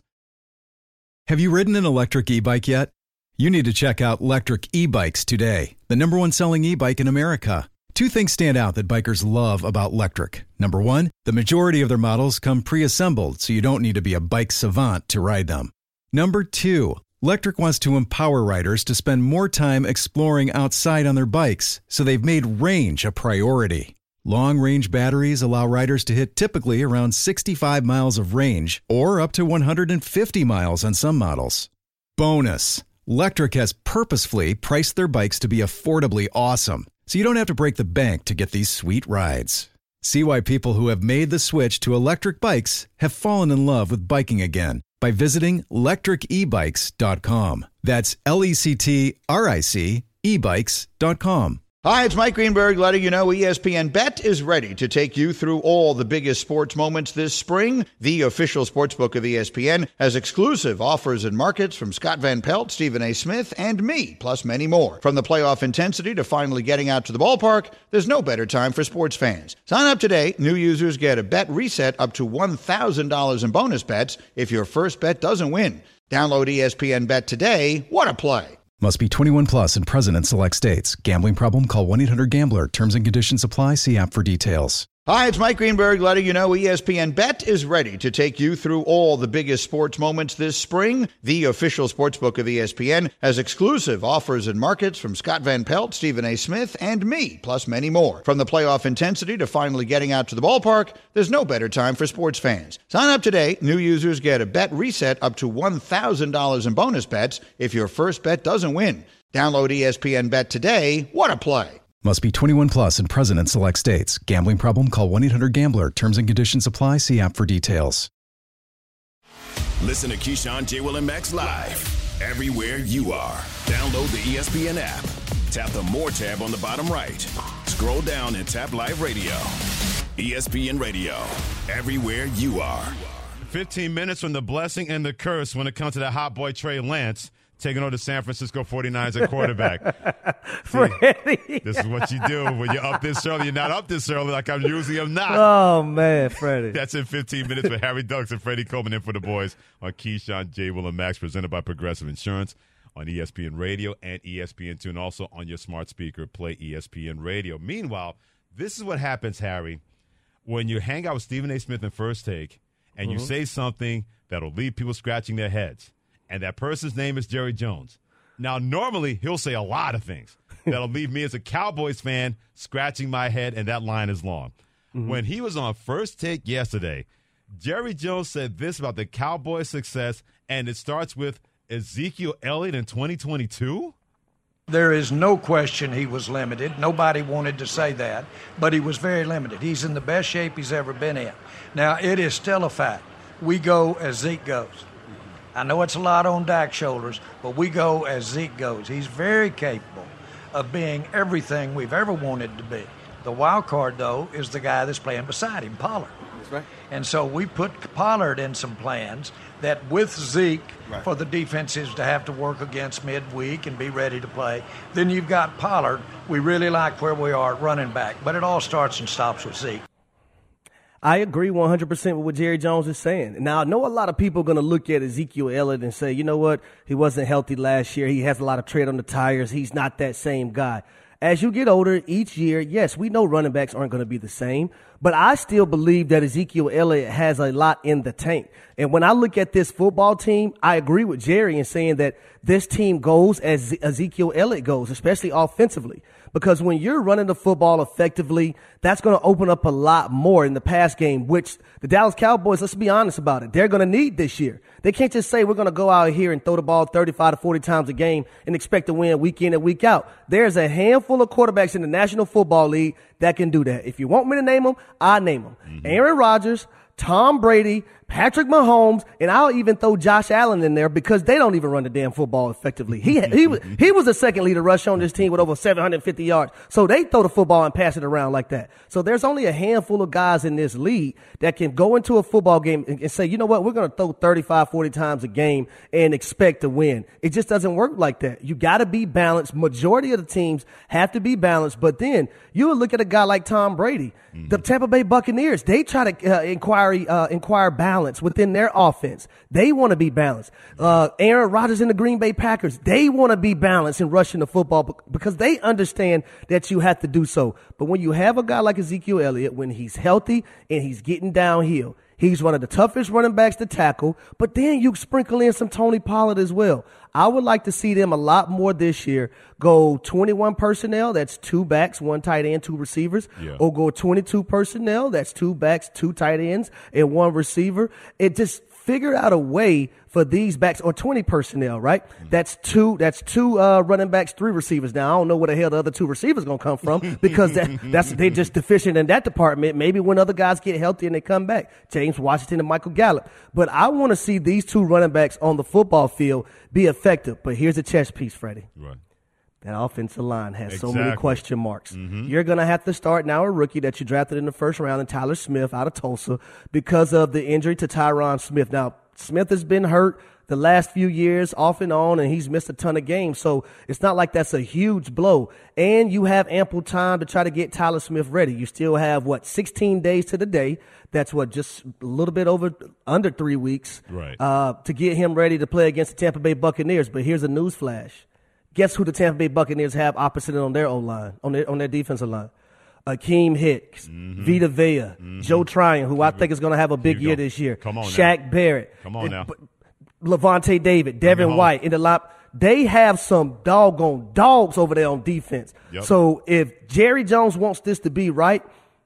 Have you ridden an electric e-bike yet? You need to check out Lectric E-Bikes today, the number one selling e-bike in America. Two things stand out that bikers love about Lectric. Number one, the majority of their models come pre-assembled, so you don't need to be a bike savant to ride them. Number two, Lectric wants to empower riders to spend more time exploring outside on their bikes, so they've made range a priority. Long-range batteries allow riders to hit typically around sixty-five miles of range, or up to one hundred fifty miles on some models. Bonus, Lectric has purposefully priced their bikes to be affordably awesome, so you don't have to break the bank to get these sweet rides. See why people who have made the switch to electric bikes have fallen in love with biking again by visiting lectric e bikes dot com. That's L E C T R I C e bikes dot com. Hi, it's Mike Greenberg letting you know E S P N Bet is ready to take you through all the biggest sports moments this spring. The official sportsbook of E S P N has exclusive offers and markets from Scott Van Pelt, Stephen A. Smith, and me, plus many more. From the playoff intensity to finally getting out to the ballpark, there's no better time for sports fans. Sign up today. New users get a bet reset up to one thousand dollars in bonus bets if your first bet doesn't win. Download E S P N Bet today. What a play. Must be twenty-one plus and present in select states. Gambling problem? Call one eight hundred gambler. Terms and conditions apply. See app for details. Hi, it's Mike Greenberg letting you know E S P N Bet is ready to take you through all the biggest sports moments this spring. The official sportsbook of E S P N has exclusive offers and markets from Scott Van Pelt, Stephen A. Smith, and me, plus many more. From the playoff intensity to finally getting out to the ballpark, there's no better time for sports fans. Sign up today. New users get a bet reset up to one thousand dollars in bonus bets if your first bet doesn't win. Download E S P N Bet today. What a play. Must be twenty-one plus and present in select states. Gambling problem? Call one eight hundred gambler. Terms and conditions apply. See app for details. Listen to Keyshawn, J. Will, and Max live everywhere you are. Download the E S P N app. Tap the More tab on the bottom right. Scroll down and tap Live Radio. E S P N Radio, everywhere you are. fifteen minutes from the blessing and the curse when it comes to that hot boy Trey Lance taking over the San Francisco forty-niners at quarterback. See, this is what you do when you're up this early. You're not up this early like I usually am not. Oh, man, Freddie. That's in fifteen minutes with Harry Duggs and Freddie Coleman in for the boys on Keyshawn, J. Will, and Max, presented by Progressive Insurance on E S P N Radio and E S P N two, and also on your smart speaker, play E S P N Radio. Meanwhile, this is what happens, Harry, when you hang out with Stephen A. Smith in First Take and mm-hmm. you say something that'll leave people scratching their heads. And that person's name is Jerry Jones. Now, normally, he'll say a lot of things that'll leave me as a Cowboys fan scratching my head, and that line is long. Mm-hmm. When he was on First Take yesterday, Jerry Jones said this about the Cowboys' success, and it starts with Ezekiel Elliott in twenty twenty-two? There is no question he was limited. Nobody wanted to say that, but he was very limited. He's in the best shape he's ever been in. Now, it is still a fact. We go as Zeke goes. I know it's a lot on Dak's shoulders, but we go as Zeke goes. He's very capable of being everything we've ever wanted to be. The wild card, though, is the guy that's playing beside him, Pollard. That's right. And so we put Pollard in some plans that with Zeke, right, for the defenses to have to work against midweek and be ready to play. Then you've got Pollard. We really like where we are at running back, but it all starts and stops with Zeke. I agree one hundred percent with what Jerry Jones is saying. Now, I know a lot of people are going to look at Ezekiel Elliott and say, you know what, he wasn't healthy last year. He has a lot of tread on the tires. He's not that same guy. As you get older each year, yes, we know running backs aren't going to be the same, but I still believe that Ezekiel Elliott has a lot in the tank. And when I look at this football team, I agree with Jerry in saying that this team goes as Ezekiel Elliott goes, especially offensively. Because when you're running the football effectively, that's going to open up a lot more in the pass game, which the Dallas Cowboys, let's be honest about it, they're going to need this year. They can't just say we're going to go out here and throw the ball thirty-five to forty times a game and expect to win week in and week out. There's a handful of quarterbacks in the National Football League that can do that. If you want me to name them, I name them. Mm-hmm. Aaron Rodgers, Tom Brady, Patrick Mahomes, and I'll even throw Josh Allen in there because they don't even run the damn football effectively. He he was he was the second leader rush on this team with over seven hundred fifty yards. So they throw the football and pass it around like that. So there's only a handful of guys in this league that can go into a football game and, and say, you know what, we're going to throw thirty-five, forty times a game and expect to win. It just doesn't work like that. You got to be balanced. Majority of the teams have to be balanced. But then you would look at a guy like Tom Brady, mm-hmm. the Tampa Bay Buccaneers. They try to uh, inquire uh, inquire balance within their offense. They want to be balanced. Uh, Aaron Rodgers and the Green Bay Packers, they want to be balanced in rushing the football because they understand that you have to do so. But when you have a guy like Ezekiel Elliott, when he's healthy and he's getting downhill, he's one of the toughest running backs to tackle, but then you sprinkle in some Tony Pollard as well. I would like to see them a lot more this year go twenty-one personnel, that's two backs, one tight end, two receivers, yeah. or go twenty-two personnel, that's two backs, two tight ends, and one receiver. It just figure out a way for these backs, or twenty personnel, right? Mm-hmm. That's two, that's two, uh, running backs, three receivers. Now, I don't know where the hell the other two receivers going to come from because that, that's, they're just deficient in that department. Maybe when other guys get healthy and they come back, James Washington and Michael Gallup. But I want to see these two running backs on the football field be effective. But here's a chess piece, Freddie. Right. That offensive line has Exactly. so many question marks. Mm-hmm. You're going to have to start now a rookie that you drafted in the first round, and Tyler Smith out of Tulsa, because of the injury to Tyron Smith. Now, Smith has been hurt the last few years off and on, and he's missed a ton of games. So it's not like that's a huge blow. And you have ample time to try to get Tyler Smith ready. You still have, what, sixteen days to the day. That's what, just a little bit over, under three weeks right. uh, to get him ready to play against the Tampa Bay Buccaneers. But here's a news flash. Guess who the Tampa Bay Buccaneers have opposite on their O-line, on their on their defensive line? Akeem Hicks, mm-hmm. Vita Vea, mm-hmm. Joe Tryon, who I think is going to have a big year this year. Come on Shaq now. Barrett. Come on now. Levante David, Devin White in the lap. They have some doggone dogs over there on defense. Yep. So if Jerry Jones wants this to be right,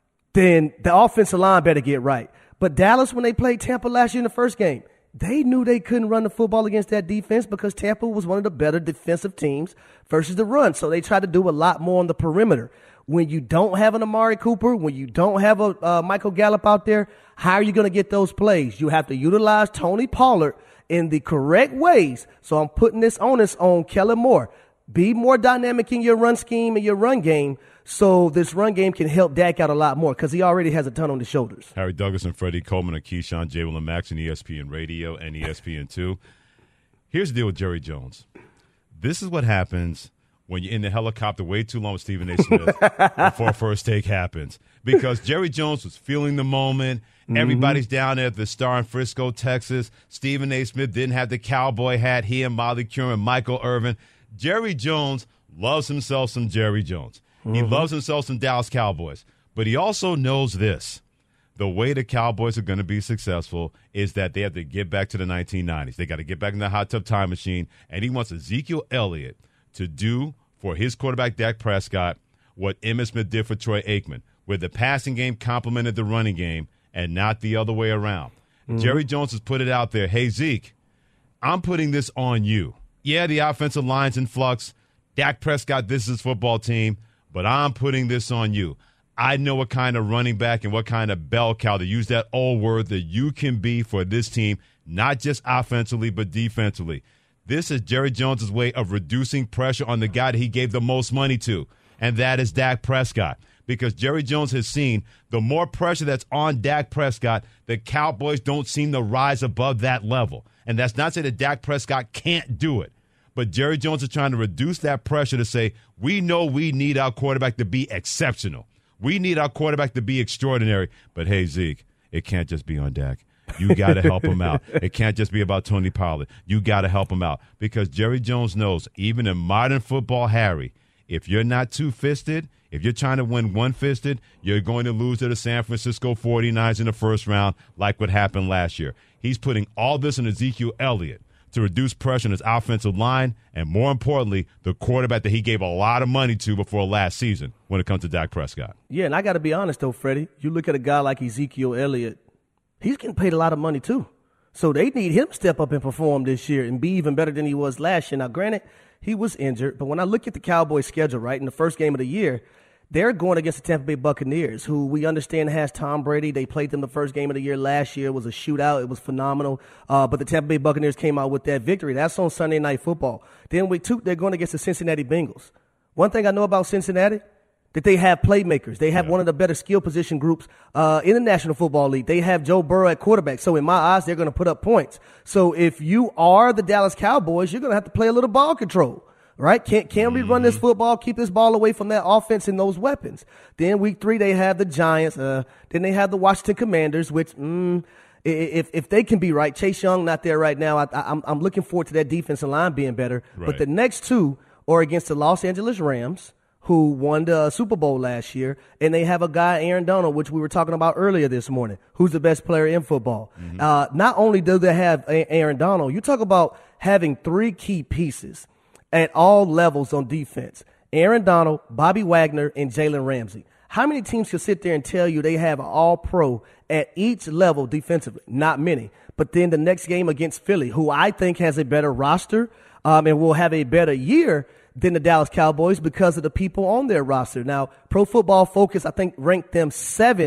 then the offensive line better get right. But Dallas, when they played Tampa last year in the first game, they knew they couldn't run the football against that defense because Tampa was one of the better defensive teams versus the run. So they tried to do a lot more on the perimeter. When you don't have an Amari Cooper, when you don't have a uh, Michael Gallup out there, how are you going to get those plays? You have to utilize Tony Pollard in the correct ways. So I'm putting this onus on Kellen Moore. Be more dynamic in your run scheme and your run game so this run game can help Dak out a lot more because he already has a ton on his shoulders. Harry Douglas and Freddie Coleman and Keyshawn, J. Will and Max on E S P N Radio and E S P N two. Here's the deal with Jerry Jones. This is what happens when you're in the helicopter way too long with Stephen A. Smith before first take happens. Because Jerry Jones was feeling the moment. Mm-hmm. Everybody's down there at the Star in Frisco, Texas. Stephen A. Smith didn't have the cowboy hat. He and Molly Curran and Michael Irvin. Jerry Jones loves himself some Jerry Jones. Mm-hmm. He loves himself some Dallas Cowboys. But he also knows this. The way the Cowboys are going to be successful is that they have to get back to the nineteen nineties. They got to get back in the hot tub time machine. And he wants Ezekiel Elliott to do for his quarterback, Dak Prescott, what Emmitt Smith did for Troy Aikman, where the passing game complemented the running game and not the other way around. Mm-hmm. Jerry Jones has put it out there. Hey, Zeke, I'm putting this on you. Yeah, the offensive line's in flux. Dak Prescott, this is his football team, but I'm putting this on you. I know what kind of running back and what kind of bell cow, to use that old word, that you can be for this team, not just offensively but defensively. This is Jerry Jones' way of reducing pressure on the guy that he gave the most money to, and that is Dak Prescott. Because Jerry Jones has seen the more pressure that's on Dak Prescott, the Cowboys don't seem to rise above that level. And that's not to say that Dak Prescott can't do it. But Jerry Jones is trying to reduce that pressure to say, we know we need our quarterback to be exceptional. We need our quarterback to be extraordinary. But, hey, Zeke, it can't just be on Dak. You got to help him out. It can't just be about Tony Pollard. You got to help him out. Because Jerry Jones knows, even in modern football, Harry, if you're not two-fisted, if you're trying to win one-fisted, you're going to lose to the San Francisco forty-niners in the first round like what happened last year. He's putting all this on Ezekiel Elliott to reduce pressure on his offensive line and, more importantly, the quarterback that he gave a lot of money to before last season when it comes to Dak Prescott. Yeah, and I got to be honest, though, Freddie. You look at a guy like Ezekiel Elliott, he's getting paid a lot of money, too. So they need him to step up and perform this year and be even better than he was last year. Now, granted, he was injured, but when I look at the Cowboys' schedule, right, in the first game of the year, they're going against the Tampa Bay Buccaneers, who we understand has Tom Brady. They played them the first game of the year last year. It was a shootout. It was phenomenal. Uh, but the Tampa Bay Buccaneers came out with that victory. That's on Sunday Night Football. Then week two, they're going against the Cincinnati Bengals. One thing I know about Cincinnati, that they have playmakers. They have yeah. one of the better skill position groups uh, in the National Football League. They have Joe Burrow at quarterback. So in my eyes, they're going to put up points. So if you are the Dallas Cowboys, you're going to have to play a little ball control. Right? Can can we run this football, keep this ball away from that offense and those weapons? Then week three, they have the Giants. Uh, then they have the Washington Commanders, which mm, if if they can be right, Chase Young not there right now. I, I, I'm I'm looking forward to that defensive line being better. Right. But the next two are against the Los Angeles Rams, who won the Super Bowl last year, and they have a guy, Aaron Donald, which we were talking about earlier this morning, who's the best player in football. Mm-hmm. Uh, not only do they have Aaron Donald, you talk about having three key pieces at all levels on defense: Aaron Donald, Bobby Wagner, and Jalen Ramsey. How many teams can sit there and tell you they have an all-pro at each level defensively? Not many. But then the next game against Philly, who I think has a better roster um, and will have a better year than the Dallas Cowboys because of the people on their roster. Now, Pro Football Focus, I think, ranked them seventh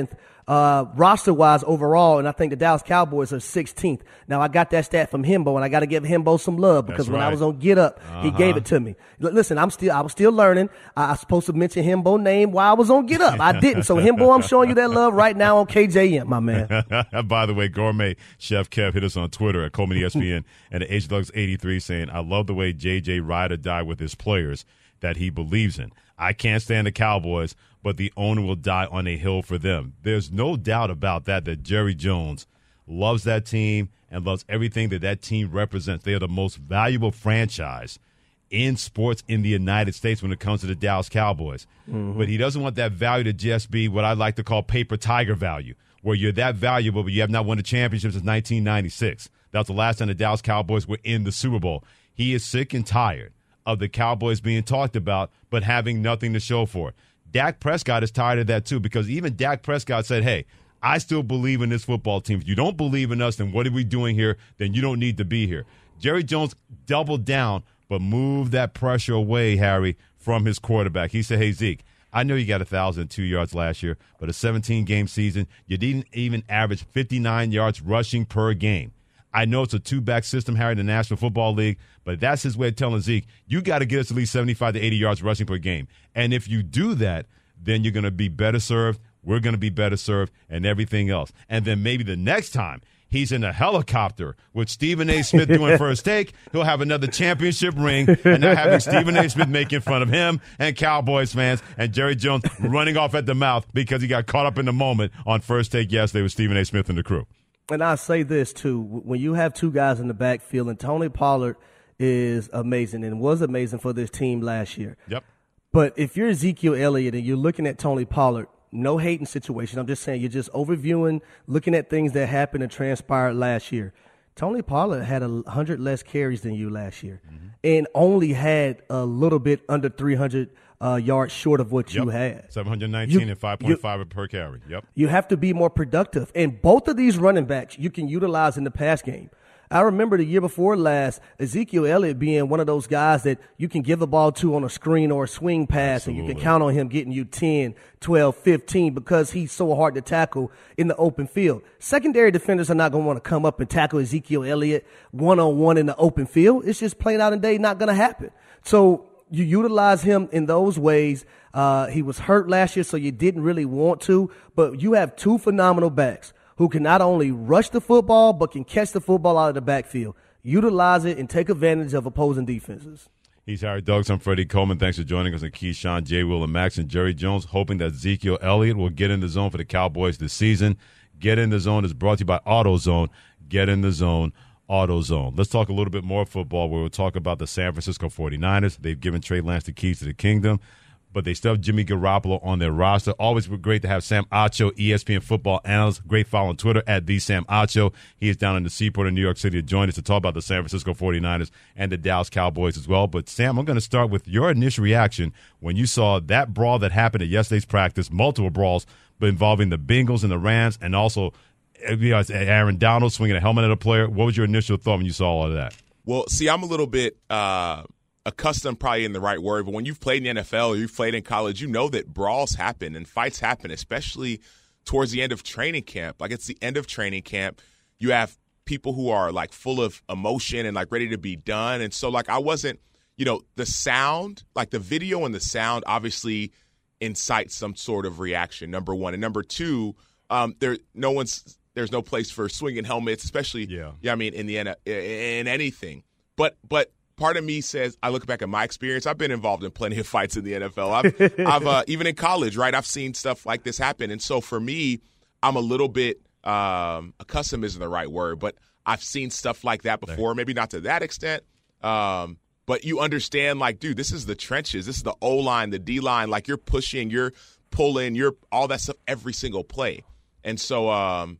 uh, roster-wise overall, and I think the Dallas Cowboys are sixteenth. Now, I got that stat from Himbo, and I got to give Himbo some love because That's when right. I was on Get Up, uh-huh. he gave it to me. L- listen, I'm still I was still learning. I, I was supposed to mention Himbo name while I was on Get Up. I didn't. So, Himbo, I'm showing you that love right now on K J M, my man. By the way, Gourmet Chef Kev hit us on Twitter at Coleman E S P N and at H Lugs eighty-three saying, I love the way J J ride or die with his players that he believes in. I can't stand the Cowboys, but the owner will die on a hill for them. There's no doubt about that, that Jerry Jones loves that team and loves everything that that team represents. They are the most valuable franchise in sports in the United States when it comes to the Dallas Cowboys. Mm-hmm. But he doesn't want that value to just be what I like to call paper tiger value, where you're that valuable, but you have not won a championship since nineteen ninety-six. That was the last time the Dallas Cowboys were in the Super Bowl. He is sick and tired of the Cowboys being talked about but having nothing to show for it. Dak Prescott is tired of that too, because even Dak Prescott said, hey, I still believe in this football team. If you don't believe in us, then what are we doing here? Then you don't need to be here. Jerry Jones doubled down but moved that pressure away, Harry, from his quarterback. He said, hey, Zeke, I know you got one thousand two yards last year, but a seventeen-game season, you didn't even average fifty-nine yards rushing per game. I know it's a two-back system, Harry, in the National Football League, but that's his way of telling Zeke, you got to get us at least seventy-five to eighty yards rushing per game. And if you do that, then you're going to be better served, we're going to be better served, and everything else. And then maybe the next time he's in a helicopter with Stephen A. Smith doing First Take, he'll have another championship ring, and not having Stephen A. Smith making fun of him and Cowboys fans and Jerry Jones running off at the mouth because he got caught up in the moment on First Take yesterday with Stephen A. Smith and the crew. And I say this, too. When you have two guys in the backfield, and Tony Pollard is amazing and was amazing for this team last year. Yep. But if you're Ezekiel Elliott and you're looking at Tony Pollard, no hating situation. I'm just saying you're just overviewing, looking at things that happened and transpired last year. Tony Pollard had a hundred less carries than you last year, mm-hmm. and only had a little bit under three hundred uh, yards short of what yep. you had. seven hundred nineteen you, and five point five per carry. Yep. You have to be more productive. And both of these running backs you can utilize in the pass game. I remember the year before last, Ezekiel Elliott being one of those guys that you can give the ball to on a screen or a swing pass, Absolutely. And you can count on him getting you ten, twelve, fifteen because he's so hard to tackle in the open field. Secondary defenders are not going to want to come up and tackle Ezekiel Elliott one-on-one in the open field. It's just plain out and day not going to happen. So you utilize him in those ways. Uh, he was hurt last year, so you didn't really want to, but you have two phenomenal backs who can not only rush the football, but can catch the football out of the backfield, utilize it, and take advantage of opposing defenses. He's Harry Douglas. I'm Freddie Coleman. Thanks for joining us. And Keyshawn, J. Will, and Max, and Jerry Jones, hoping that Ezekiel Elliott will get in the zone for the Cowboys this season. Get in the Zone is brought to you by AutoZone. Get in the zone, AutoZone. Let's talk a little bit more football where we'll talk about the San Francisco forty-niners. They've given Trey Lance the keys to the kingdom, but they still have Jimmy Garoppolo on their roster. Always great to have Sam Acho, E S P N football analyst. Great follow on Twitter at the Sam Acho. He is down in the seaport in New York City to join us to talk about the San Francisco forty-niners and the Dallas Cowboys as well. But, Sam, I'm going to start with your initial reaction when you saw that brawl that happened at yesterday's practice, multiple brawls, but involving the Bengals and the Rams, and also you know, Aaron Donald swinging a helmet at a player. What was your initial thought when you saw all of that? Well, see, I'm a little bit uh, – accustomed probably in the right word, but when you've played in the N F L or you've played in college, you know that brawls happen and fights happen, especially towards the end of training camp. Like, it's the end of training camp. You have people who are, like, full of emotion and, like, ready to be done. And so, like, I wasn't, you know, the sound, like the video and the sound obviously incites some sort of reaction, number one. And number two, um, there no one's there's no place for swinging helmets, especially, yeah, yeah I mean, in the in anything. But but part of me says, I look back at my experience. I've been involved in plenty of fights in the N F L. I've, I've uh, even in college, right? I've seen stuff like this happen. And so for me, I'm a little bit um, accustomed isn't the right word, but I've seen stuff like that before. Maybe not to that extent, um, but you understand, like, dude, this is the trenches. This is the O-line, the D-line. Like, you're pushing, you're pulling, you're all that stuff every single play. And so um,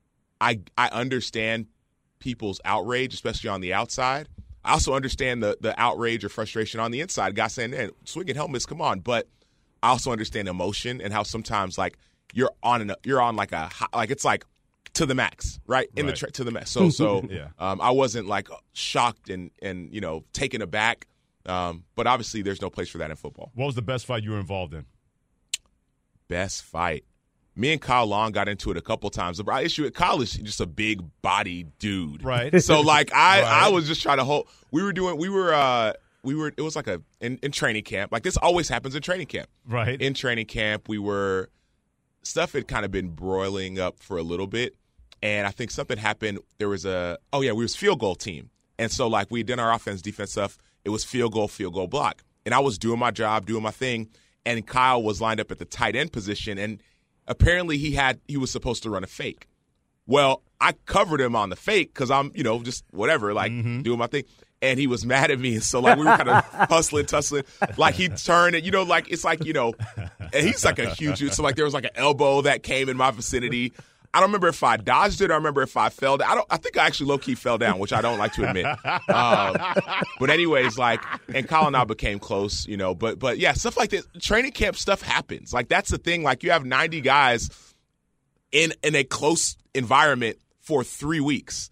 I I understand people's outrage, especially on the outside. I also understand the the outrage or frustration on the inside. Guys saying, man, swinging helmets, come on. But I also understand emotion and how sometimes, like, you're on an, you're on like a like it's like to the max, right? In right. the tra- to the max. So so yeah. um, I wasn't like shocked and and you know taken aback. Um, but obviously, there's no place for that in football. What was the best fight you were involved in? Best fight. me and Kyle Long got into it a couple times. The issue at Kyle is just a big body dude. Right. So, like, I, right. I was just trying to hold – we were doing – we were uh, – we were – it was like a in, – in training camp. Like, this always happens in training camp. Right. In training camp, we were – stuff had kind of been broiling up for a little bit. And I think something happened. There was a – oh, yeah, we was field goal team. And so, like, we did our offense, defense stuff. It was field goal, field goal block. And I was doing my job, doing my thing, and Kyle was lined up at the tight end position, and apparently he had he was supposed to run a fake. Well, I covered him on the fake because I'm, you know, just whatever, like mm-hmm. doing my thing. And he was mad at me, and so like we were kind of hustling, tussling. Like he turned it, you know, like it's like, you know, and he's like a huge dude. So like there was like an elbow that came in my vicinity. I don't remember if I dodged it. I remember if I fell down. I don't. I think I actually low key fell down, which I don't like to admit. Um, but anyways, like, and Kyle and I became close, you know. But but yeah, stuff like this. Training camp stuff happens. Like that's the thing. Like you have ninety guys in in a close environment for three weeks.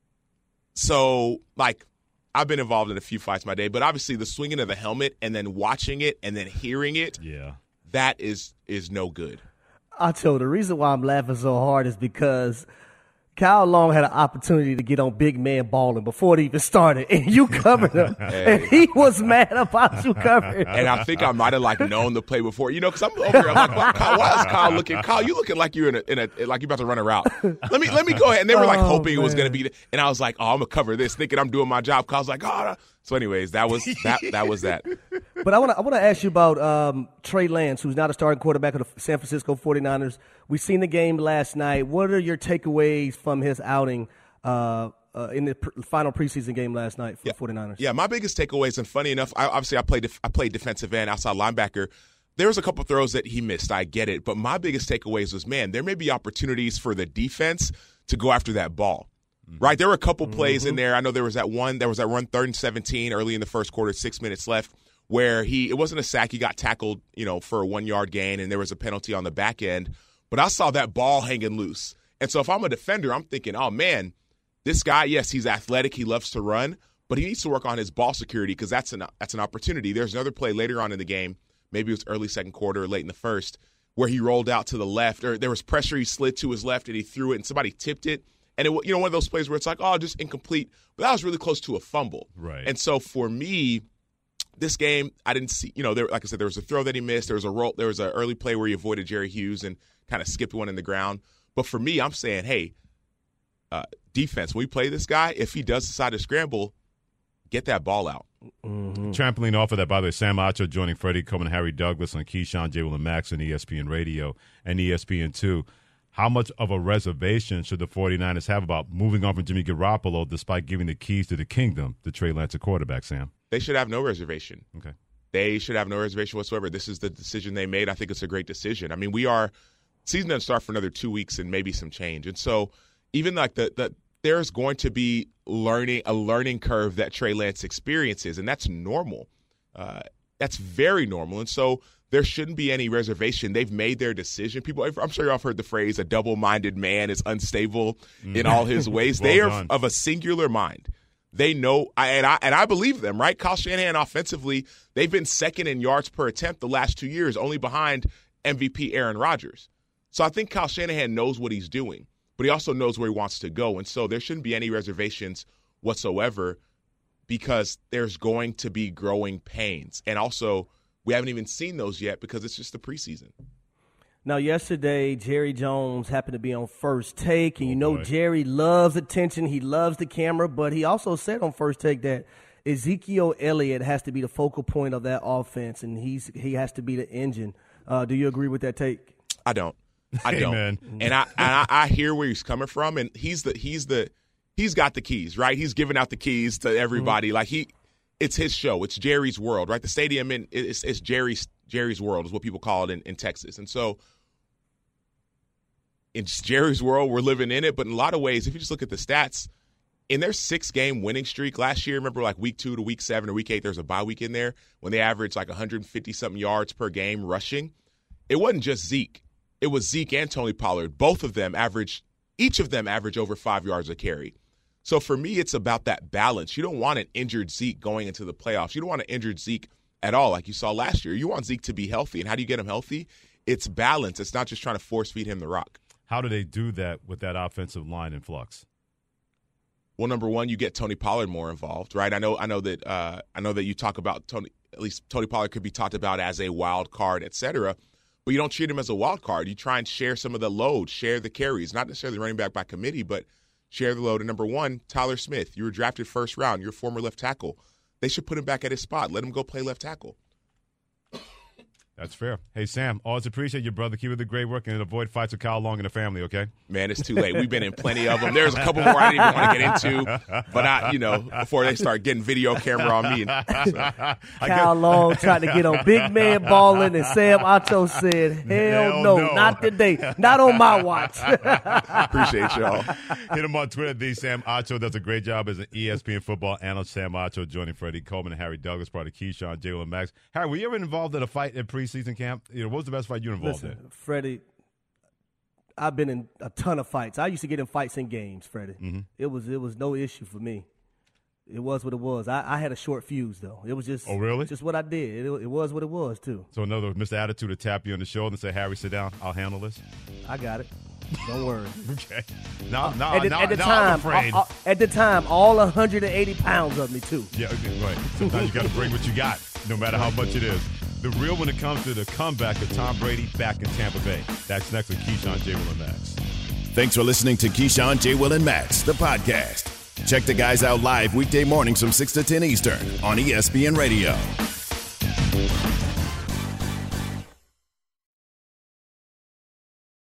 So like, I've been involved in a few fights my day, but obviously the swinging of the helmet and then watching it and then hearing it, yeah, that is is no good. I tell you, the reason why I'm laughing so hard is because Kyle Long had an opportunity to get on big man balling before it even started, and you covered him, hey. And he was mad about you covering. And I think I might have like known the play before, you know, because I'm over here. I'm like, why, Kyle, why is Kyle looking? Kyle, you looking like you're in a, in a like you're about to run a route. Let me let me go ahead. And they were like oh, hoping man. It was going to be, and I was like, oh, I'm gonna cover this, thinking I'm doing my job. Kyle's like, oh. So, anyways, that was that. That was that. But I want to I want to ask you about um, Trey Lance, who's now the starting quarterback of the San Francisco forty-niners. We've seen the game last night. What are your takeaways from his outing uh, uh, in the pr- final preseason game last night for yeah. the forty-niners? Yeah, my biggest takeaways, and funny enough, I, obviously I played def- I played defensive end, outside linebacker. There was a couple throws that he missed. I get it, but my biggest takeaways was, man, there may be opportunities for the defense to go after that ball. Right, there were a couple plays mm-hmm. in there. I know there was that one. There was that run third and seventeen early in the first quarter, six minutes left, where he it wasn't a sack. He got tackled, you know, for a one yard gain, and there was a penalty on the back end. But I saw that ball hanging loose, and so if I'm a defender, I'm thinking, oh man, this guy, yes, he's athletic, he loves to run, but he needs to work on his ball security because that's an that's an opportunity. There's another play later on in the game, maybe it was early second quarter, or late in the first, where he rolled out to the left, or there was pressure. He slid to his left, and he threw it, and somebody tipped it. And, it, you know, one of those plays where it's like, oh, just incomplete. But that was really close to a fumble. Right. And so for me, this game, I didn't see, you know, there, like I said, there was a throw that he missed. There was a roll, there was an early play where he avoided Jerry Hughes and kind of skipped one in the ground. But for me, I'm saying, hey, uh, defense, when we play this guy, if he does decide to scramble, get that ball out. Mm-hmm. Trampling off of that, by the way, Sam Acho joining Freddie Coleman and Harry Douglas on Keyshawn, J. Will, and Max on E S P N Radio and E S P N two. How much of a reservation should the forty-niners have about moving on from Jimmy Garoppolo despite giving the keys to the kingdom to Trey Lance, a quarterback, Sam? They should have no reservation. Okay. They should have no reservation whatsoever. This is the decision they made. I think it's a great decision. I mean, we are – season doesn't start for another two weeks and maybe some change. And so even like the, the – there's going to be learning a learning curve that Trey Lance experiences, and that's normal. Uh, that's very normal. And so – there shouldn't be any reservation. They've made their decision. People, I'm sure y'all have heard the phrase, a double-minded man is unstable mm. in all his ways. well they are done. Of a singular mind. They know, and I and I believe them, right? Kyle Shanahan offensively, they've been second in yards per attempt the last two years, only behind M V P Aaron Rodgers. So I think Kyle Shanahan knows what he's doing, but he also knows where he wants to go. And so there shouldn't be any reservations whatsoever because there's going to be growing pains. And also, we haven't even seen those yet because it's just the preseason. Now, yesterday, Jerry Jones happened to be on First Take, and you oh, know boy. Jerry loves attention. He loves the camera, but he also said on First Take that Ezekiel Elliott has to be the focal point of that offense, and he's he has to be the engine. Uh, do you agree with that take? I don't. I don't. Amen. And I and I, I hear where he's coming from, and he's the he's the he's got the keys, right? He's giving out the keys to everybody. Mm-hmm. Like he. It's his show. It's Jerry's world, right? The stadium in it's, it's Jerry's Jerry's world is what people call it in, in Texas. And so it's Jerry's world. We're living in it. But in a lot of ways, if you just look at the stats, in their six-game winning streak last year, remember like week two to week seven or week eight, there's a bye week in there when they averaged like one hundred fifty-something yards per game rushing. It wasn't just Zeke. It was Zeke and Tony Pollard. Both of them averaged – each of them averaged over five yards a carry. So for me, it's about that balance. You don't want an injured Zeke going into the playoffs. You don't want an injured Zeke at all like you saw last year. You want Zeke to be healthy. And how do you get him healthy? it's balance. It's not just trying to force feed him the rock. How do they do that with that offensive line in flux? Well, number one, you get Tony Pollard more involved, right? I know, I know that, uh, I know that you talk about Tony. At least Tony Pollard could be talked about as a wild card, et cetera. But you don't treat him as a wild card. You try and share some of the load, share the carries, not necessarily running back by committee, but share the load. And number one, Tyler Smith, you were drafted first round. You're a former left tackle. They should put him back at his spot. Let him go play left tackle. That's fair. Hey, Sam, always appreciate you, brother. Keep up the great work and avoid fights with Kyle Long and the family, okay? Man, it's too late. We've been in plenty of them. There's a couple more I didn't even want to get into, but I, you know, before they start getting video camera on me. So. Kyle Long tried to get on Big Man Balling, and Sam Acho said, hell, hell no, no, not today. Not on my watch. Appreciate y'all. Hit him on Twitter. The Sam Acho does a great job as an E S P N football analyst. Sam Acho joining Freddie Coleman and Harry Douglas, part of Keyshawn, J. Will, and Max. Harry, were you ever involved in a fight at preseason camp? You know, what was the best fight you were involved Listen, in? Freddie, I've been in a ton of fights. I used to get in fights in games, Freddie. Mm-hmm. It was it was no issue for me. It was what it was. I, I had a short fuse, though. It was just oh, really? just what I did. It, it was what it was, too. So another Mister Attitude to tap you on the shoulder and say, Harry, sit down. I'll handle this. I got it. Don't worry. Okay. Now, now, at the, now, at the now time, I'm afraid. I, I, at the time, all one hundred eighty pounds of me, too. Yeah, okay, right. Sometimes you got to bring what you got, no matter how much it is. The real when it comes to the comeback of Tom Brady back in Tampa Bay. That's next with Keyshawn, J. Will, and Max. Thanks for listening to Keyshawn, J. Will, and Max, the podcast. Check the guys out live weekday mornings from six to ten Eastern on E S P N Radio.